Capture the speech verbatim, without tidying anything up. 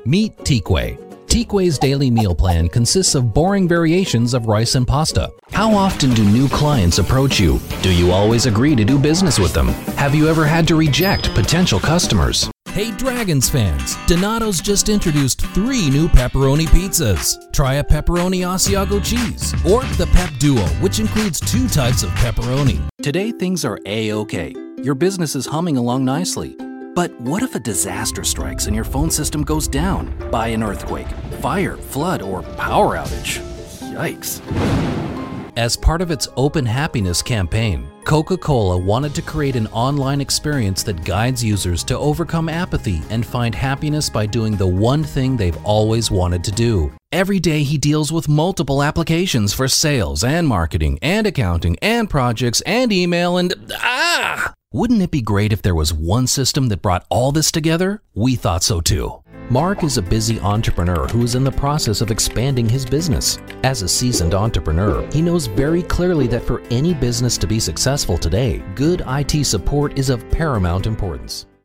Meet Tikwe. Tikwe's daily meal plan consists of boring variations of rice and pasta. How often do new clients approach you? Do you always agree to do business with them? Have you ever had to reject potential customers? Hey Dragons fans, Donato's just introduced three new pepperoni pizzas. Try a pepperoni Asiago cheese, or the Pep Duo, which includes two types of pepperoni. Today things are A-okay. Your business is humming along nicely. But what if a disaster strikes and your phone system goes down by an earthquake, fire, flood, or power outage? Yikes. As part of its Open Happiness campaign, Coca-Cola wanted to create an online experience that guides users to overcome apathy and find happiness by doing the one thing they've always wanted to do. Every day he deals with multiple applications for sales and marketing and accounting and projects and email and ah! Wouldn't it be great if there was one system that brought all this together? We thought so too. Mark is a busy entrepreneur who is in the process of expanding his business. As a seasoned entrepreneur, he knows very clearly that for any business to be successful today, good I T support is of paramount importance.